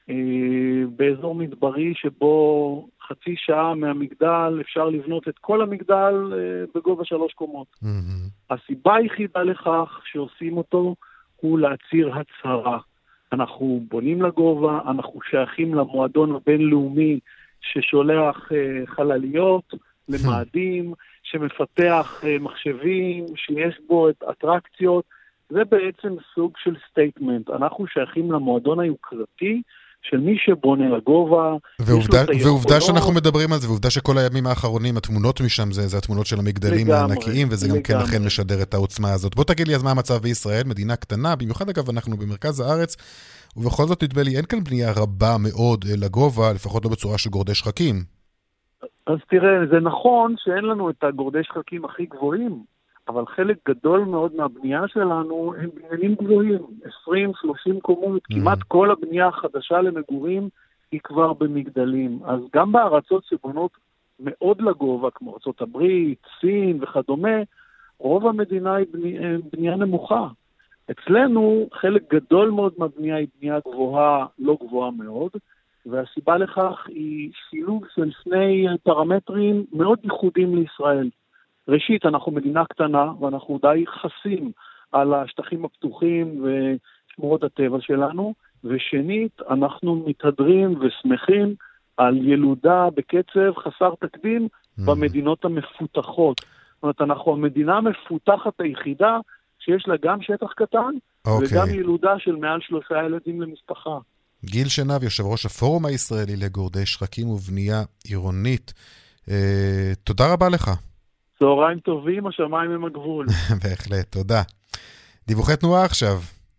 באזור מדברי שבו חצי שעה מהמגדל אפשר לבנות את כל המגדל בגובה שלוש קומות. Mm-hmm. הסיבה היחידה לכך שעושים אותו הוא להצהיר הצהרה. אנחנו בונים לגובה, אנחנו שייכים למועדון הבינלאומי ששולח חלליות למאדים, שמפתח מחשבים, שיש בו את אטרקציות. זה בעצם סוג של סטייטמנט. אנחנו שייכים למועדון היוקרתי, של מי שבונה לגובה. ועובדה, ועובדה שאנחנו מדברים על זה, ועובדה שכל הימים האחרונים, התמונות משם, זה, זה התמונות של המגדלים הענקיים, וזה גם כן לכן משדר את העוצמה הזאת. בוא תגיד לי אז מה המצב בישראל, מדינה קטנה, במיוחד אגב אנחנו במרכז הארץ, ובכל זאת נדמה לי, אין כאן בנייה רבה מאוד לגובה, לפחות לא בצורה של גורדי שחקים. אז תראה, זה נכון שאין לנו את הגורדי שחקים הכי גבוהים, אבל חלק גדול מאוד מהבנייה שלנו הם בניינים גבוהים, עשרים שלושים קומות, mm-hmm. כמעט כל הבנייה החדשה למגורים היא כבר במגדלים. אז גם בארצות שבונות מאוד לגובה, כמו ארצות הברית, סין וכדומה, רוב המדינה היא בני, בנייה נמוכה. אצלנו חלק גדול מאוד מהבנייה היא בנייה גבוהה, לא גבוהה מאוד, והסיבה לכך היא שילוב של שני פרמטרים מאוד ייחודיים לישראל. ראשית, אנחנו מדינה קטנה, ואנחנו די חסים על השטחים הפתוחים ושמורות הטבע שלנו, ושנית, אנחנו מתהדרים ושמחים על ילודה בקצב חסר תקדים mm. במדינות המפותחות. זאת אומרת, אנחנו המדינה המפותחת היחידה שיש לה גם שטח קטן, okay. וגם ילודה של מעל שלושה ילדים למשפחה. גיל שנב, יושב ראש הפורום הישראלי לגורדי שחקים ובנייה עירונית. אה, תודה רבה לך. צהריים טובים, השמיים הם הגבול. בהחלט, תודה. דיווחי תנועה עכשיו.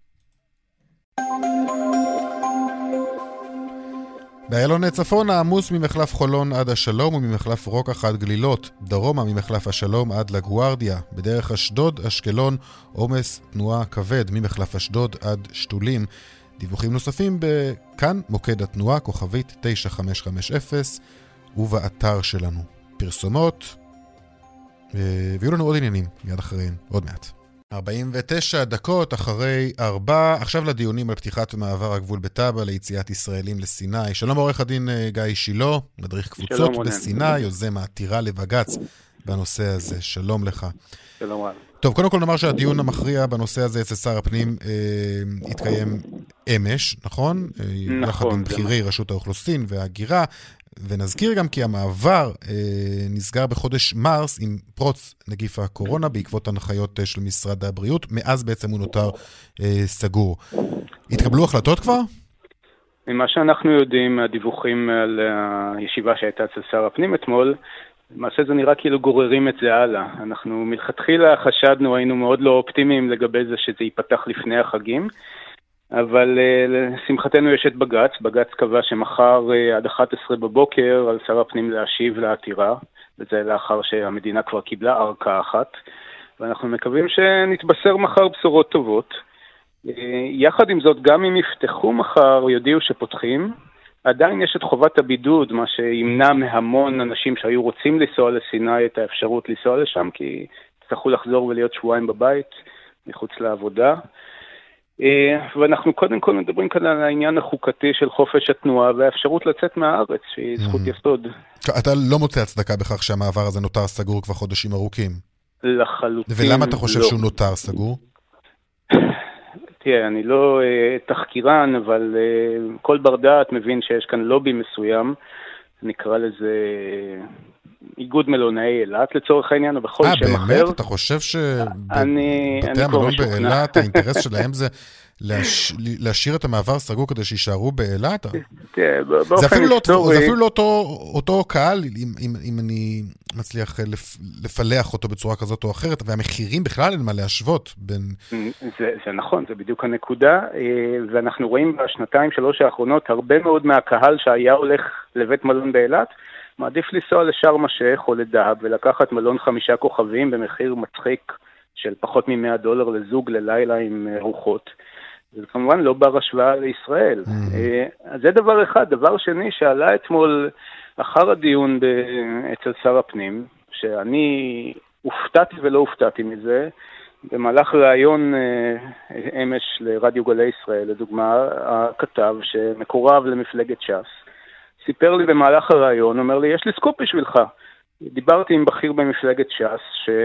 באיילון צפון העמוס ממחלף חולון עד השלום וממחלף רוקח עד גלילות, דרומה ממחלף השלום עד לגוארדיה, בדרך אשדוד, אשקלון, עומס תנועה כבד ממחלף אשדוד עד שתולים. דיווחים נוספים בכאן מוקד התנועה, כוכבית תשע חמש חמש אפס, ובאתר שלנו. פרסומות, ויהיו לנו עוד עניינים, מיד אחריהם, עוד מעט. ארבעים ותשע דקות אחרי ארבע, עכשיו לדיונים על פתיחת מעבר הגבול בטאבה ליציאת ישראלים לסיני. שלום עורך הדין גיא שילה, מדריך קבוצות בסיני, יוזם העתירה לבג"ץ בנושא הזה. שלום לך. שלום רב. טוב, קודם כל נאמר שהדיון המכריע בנושא הזה אצל שר הפנים אה, התקיים אמש, נכון? נכון. יחד עם בכירי רשות האוכלוסין וההגירה, ונזכיר גם כי המעבר אה, נסגר בחודש מרס עם פרוץ נגיף הקורונה בעקבות הנחיות אה, של משרד הבריאות, מאז בעצם הוא נותר אה, סגור. התקבלו החלטות כבר? ממה שאנחנו יודעים מהדיווחים על הישיבה שהייתה אצל שר הפנים אתמול, למעשה זה נראה כאילו גוררים את זה הלאה. אנחנו מלכתחילה חשדנו, היינו מאוד לא אופטימיים לגבי זה שזה ייפתח לפני החגים, אבל לשמחתנו יש את בג"ץ. בג"ץ קבע שמחר עד אחת עשרה בבוקר על שר הפנים להשיב לעתירה, וזה לאחר שהמדינה כבר קיבלה ארכה אחת, ואנחנו מקווים שנתבשר מחר בשורות טובות. יחד עם זאת, גם אם יפתחו מחר, יודיעו שפותחים, עדיין יש את חובת הבידוד, מה שימנע מהמון אנשים שהיו רוצים לנסוע לסיני את האפשרות לנסוע לשם, כי צריכו לחזור ולהיות שבועיים בבית, מחוץ לעבודה. ואנחנו קודם כל מדברים כאן על העניין החוקתי של חופש התנועה והאפשרות לצאת מהארץ, שהיא זכות יסוד. אתה לא מוצא הצדקה בכך שהמעבר הזה נותר סגור כבר חודשים ארוכים? לחלוטין. ולמה אתה חושב שהוא נותר סגור? תראה, אני לא תחקירן, אבל כל בר דעת מבין שיש כאן לובי מסוים, נקרא לזה איגוד מלונאי אילת לצורך העניין, או בכל 아, שם אחר. אה, באמת? אתה חושב שבתי המלון באילת, האינטרס שלהם זה להש... להשאיר את המעבר סגור כדי שישארו באילת? תראה, זה באופן אפילו לא, היסטורי... זה אפילו לא אותו, אותו קהל, אם, אם, אם אני מצליח לפ, לפלח אותו בצורה כזאת או אחרת, והמחירים בכלל אין מה להשוות בין... זה, זה נכון, זה בדיוק הנקודה, ואנחנו רואים בשנתיים שלוש האחרונות הרבה מאוד מהקהל שהיה הולך לבית מלון באילת, מעדיף לנסוע לשארם א-שייח או לדהב ולקחת מלון חמישה כוכבים במחיר מצחיק של פחות מ-מאה דולר לזוג ללילה עם רוחות. זה כמובן לא בר השוואה לישראל. אז זה דבר אחד. דבר שני שעלה אתמול אחר הדיון אצל שר הפנים, שאני הופתעתי ולא הופתעתי מזה, במהלך ראיון אמש לרדיו גלי ישראל, לדוגמה, הכתב שמקורב למפלגת ש"ס, סיפר לי במהלך הראיון, אומר לי, יש לי סקופ בשבילך. דיברתי עם בכיר במפלגת ש"ס,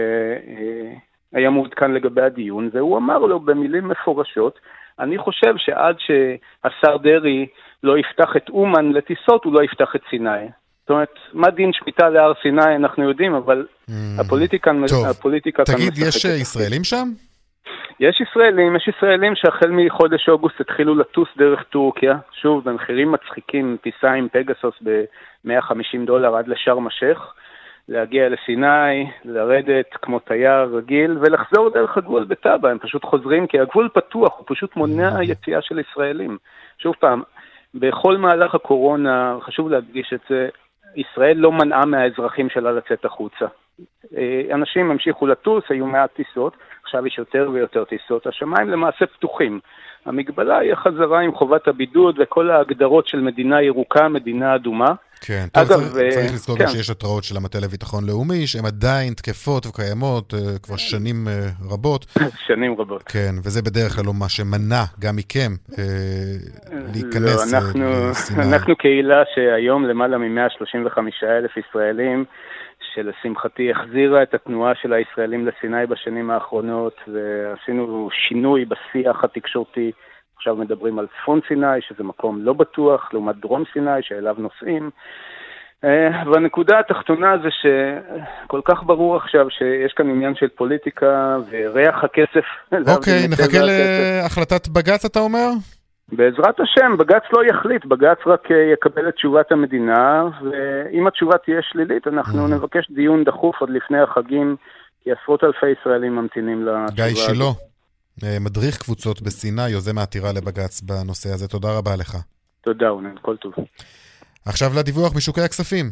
שהיה מעודכן לגבי הדיון, והוא אמר לו במילים מפורשות, אני חושב שעד שהשר דרי לא יפתח את אומן לטיסות, הוא לא יפתח את סיני. זאת אומרת, מה דין שמיטה להר סיני, אנחנו יודעים, אבל הפוליטיקה... טוב, תגיד, יש ישראלים שם? יש ישראלים, יש ישראלים שהחל מחודש אוגוסט התחילו לטוס דרך טורקיה, שוב, במחירים מצחיקים, טיסה עם פגסוס ב-מאה וחמישים דולר עד לשארם א-שייח, להגיע לסיני, לרדת כמו תייר רגיל, ולחזור דרך הגבול בטאבה, הם פשוט חוזרים, כי הגבול פתוח, הוא פשוט מונע יציאה של ישראלים. שוב פעם, בכל מהלך הקורונה, חשוב להדגיש את זה, ישראל לא מנעה מהאזרחים שלה לצאת החוצה. אנשים המשיכו לטוס, היו מעט טיסות, עכשיו יש יותר ויותר טיסות, השמיים למעשה פתוחים. המגבלה היא החזרה עם חובת הבידוד וכל ההגדרות של מדינה ירוקה, מדינה אדומה. כן, טוב, אגב, צריך, צריך לזכור כן. שיש התראות של המטה לביטחון לאומי, שהן עדיין תקפות וקיימות כבר שנים רבות. שנים רבות. כן, וזה בדרך כלל לא מה שמנע גם מכם להיכנס לא, אנחנו, לסיני. אנחנו קהילה שהיום למעלה מ-מאה שלושים וחמישה אלף ישראלים, שלשמחתי החזירה את התנועה של הישראלים לסיני בשנים האחרונות, ועשינו שינוי בשיח התקשורתי. עכשיו מדברים על צפון סיני, שזה מקום לא בטוח, לעומת דרום סיני, שאליו נוסעים. והנקודה התחתונה זה שכל כך ברור עכשיו שיש כאן עניין של פוליטיקה וריח הכסף. אוקיי, נחכה להחלטת בג"ץ, אתה אומר? בעזרת השם, בג"ץ לא יחליט, בג"ץ רק יקבל את תשובת המדינה, ואם התשובה תהיה שלילית, אנחנו נבקש דיון דחוף עוד לפני החגים, כי עשרות אלפי ישראלים ממתינים לתשובה. גיא שילה, מדריך קבוצות בסיני, יוזם העתירה לבג"ץ בנושא הזה. תודה רבה לך. תודה, אונן, כל טוב. עכשיו לדיווח משוקי הכספים.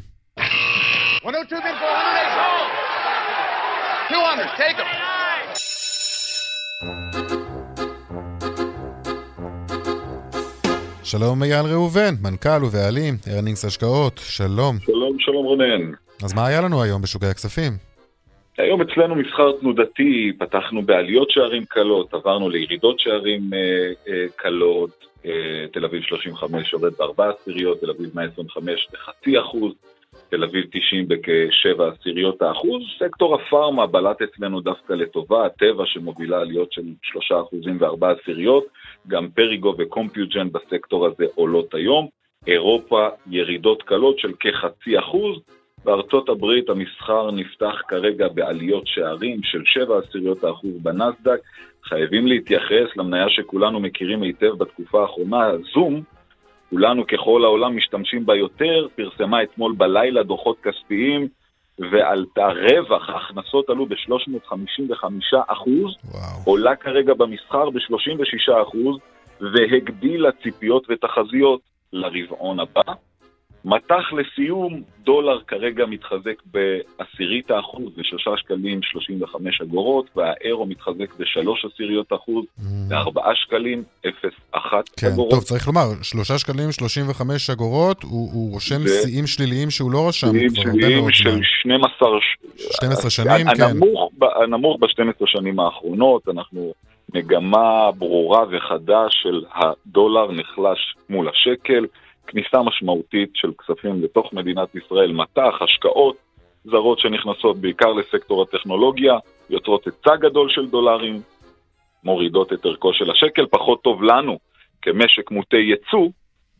שלום אייל ראובן, מנכ"ל ובעלים, ארנינגס השקעות, שלום. שלום, שלום רונן. אז מה היה לנו היום בשוקי הכספים? היום אצלנו מסחר תנודתי, פתחנו בעליות שערים קלות, עברנו לירידות שערים אה, אה, קלות, אה, תל אביב שלושים וחמש יורד בארבע עשיריות, תל אביב מאה עשרים וחמש בחצי אחוז, תל אביב תשעים בכשבע עשיריות האחוז, סקטור הפארמה בלט אצלנו דווקא לטובה, הטבע שמובילה עליות של שלושה אחוזים וארבע עשיריות, גם פריגו וקומפיוג'ן בסקטור הזה עולות היום, אירופה ירידות קלות של כחצי אחוז, בארצות הברית המסחר נפתח כרגע בעליות שערים של שבע עשיריות האחוז בנסדק, חייבים להתייחס למניה שכולנו מכירים היטב בתקופה האחרונה, זום, כולנו ככל העולם משתמשים בה יותר, פרסמה אתמול בלילה דוחות כספיים, ועל הרווח, ההכנסות עלו ב-שלוש מאות חמישים וחמישה אחוז, עולה כרגע במסחר ב-שלושים ושישה אחוז, והגדילה ציפיות ותחזיות לרבעון הבא. מתח לסיום, דולר כרגע מתחזק בעשירית האחוז, ושלושה שקלים שלושים וחמש אגורות, והאירו מתחזק בשלוש עשיריות אחוז, וארבעה שקלים אפס אחת כן, אגורות. טוב, צריך לומר, שלושה שקלים שלושים וחמש אגורות, הוא, הוא רושם שיאים שליליים שהוא לא רשם כבר הרבה מאוד זמן. שיאים של שנים עשר שנים, כן. הנמוך, הנמוך ב-שתים עשרה שנים האחרונות, אנחנו מגמה ברורה וחדה של הדולר נחלש מול השקל, כניסה משמעותית של כספים לתוך מדינת ישראל, מתח, השקעות זרות שנכנסות בעיקר לסקטור הטכנולוגיה, יוצרות היצע גדול של דולרים, מורידות את ערכו של השקל, פחות טוב לנו כמשק מוטה ייצוא,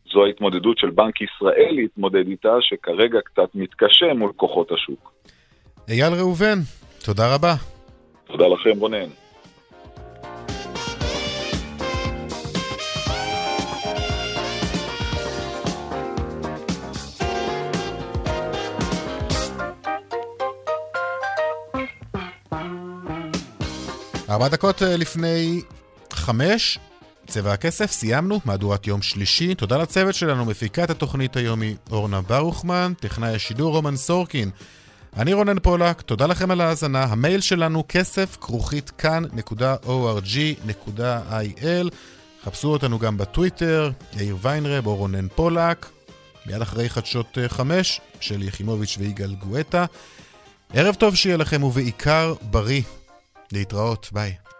זו ההתמודדות של בנק ישראל להתמודד איתה, שכרגע קצת מתקשה מול כוחות השוק. אייל ראובן, תודה רבה. תודה לכם, רונן. ארבע דקות לפני חמש, צבע הכסף, סיימנו, מהדורת יום שלישי. תודה לצוות שלנו, מפיקת התוכנית היומי אורנה ברוכמן, טכנאי השידור רומן סורקין. אני רונן פולק, תודה לכם על ההאזנה. המייל שלנו כסף כרוכית כאן נקודה או אר ג'י נקודה איי אל. חפשו אותנו גם בטוויטר, יאיר ויינרב או רונן פולק. מיד אחרי חדשות חמש של יחימוביץ' ויגאל גואטה. ערב טוב שיהיה לכם ובעיקר בריא. להתראות, ביי.